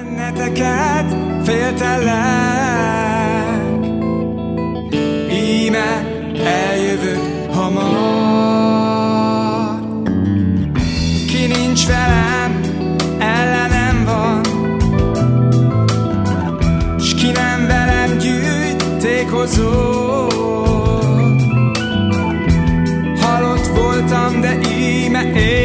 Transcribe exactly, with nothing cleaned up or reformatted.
Benneteket féltelek, íme eljövök hamar. Ki nincs velem, ellenem van, s ki nem velem gyűjt, tékozol. Halott voltam, de íme él.